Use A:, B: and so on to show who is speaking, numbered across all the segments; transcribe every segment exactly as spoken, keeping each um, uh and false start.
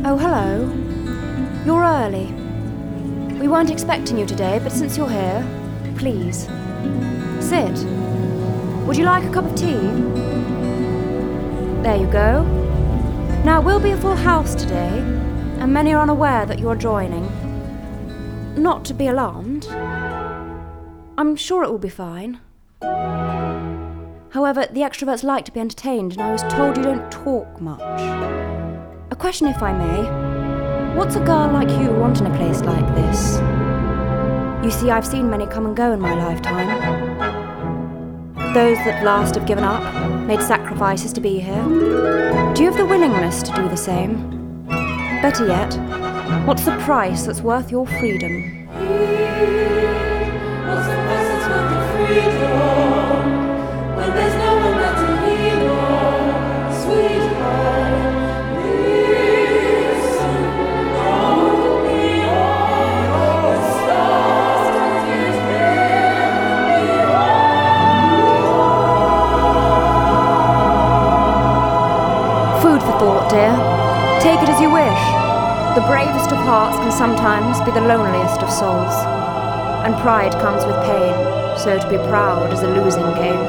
A: Oh, hello. You're early. We weren't expecting you today, but since you're here, please, sit. Would you like a cup of tea? There you go. Now, it will be a full house today, and many are unaware that you're joining. Not to be alarmed. I'm sure it will be fine. However, the extroverts like to be entertained, and I was told you don't talk much. A question, if I may. What's a girl like you want in a place like this? You see, I've seen many come and go in my lifetime. Those that last have given up, made sacrifices to be here. Do you have the willingness to do the same? Better yet, what's the price that's worth your freedom?
B: What's the price that's worth your freedom? When there's no one left to lean on, sweetheart, listen, don't be on the stars that you carry on.
A: Food for thought, dear. Take it as you wish. The bravest of hearts can sometimes be the loneliest of souls. And pride comes with pain, so to be proud is a losing game.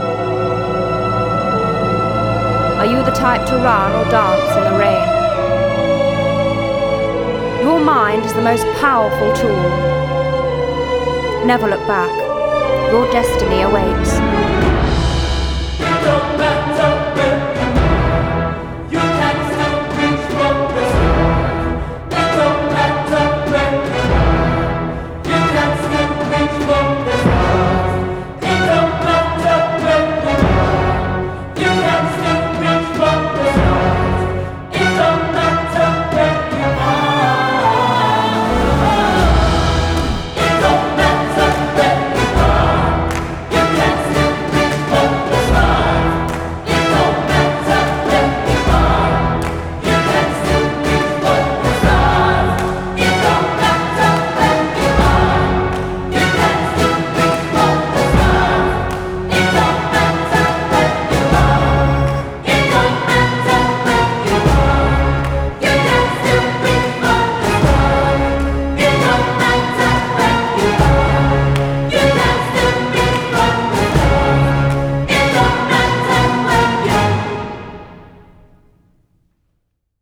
A: Are you the type to run or dance in the rain? Your mind is the most powerful tool. Never look back. Your destiny awaits.
B: Don't matter.